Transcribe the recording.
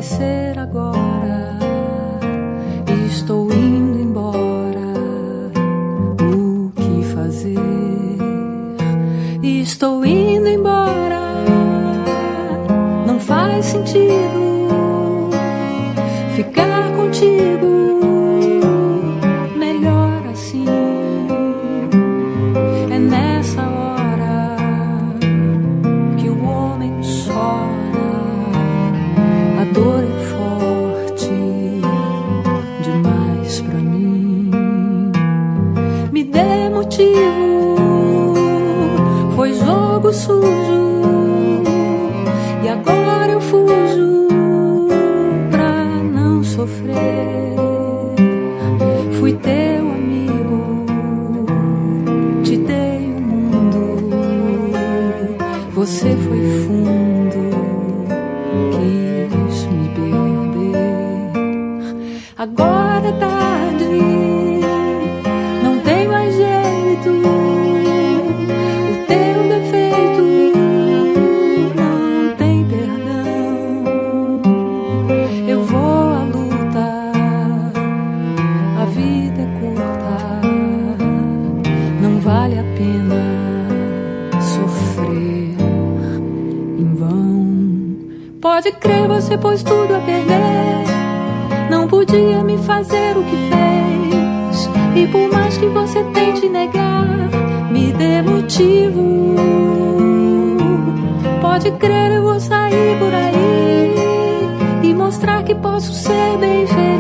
ser agora. Estou indo embora. O que fazer? Estou indo embora. Não faz sentido ficar contigo. Melhor assim. É nessa hora que o homem chora. A dor é forte demais pra mim. Me dê motivo. Foi jogo sujo e agora eu fujo pra não sofrer. Fui teu amigo, te dei o mundo. Você foi fundo, quis me beber. Agora é tarde, não tem mais jeito. O teu defeito não tem perdão. Eu vou à luta, a vida é curta. Não vale a pena sofrer em vão. Pode crer, você pôs tudo a perder. Não podia me fazer o que fez. E por mais que você tente negar, me dê motivo. Pode crer, eu vou sair por aí e mostrar que posso ser bem feliz.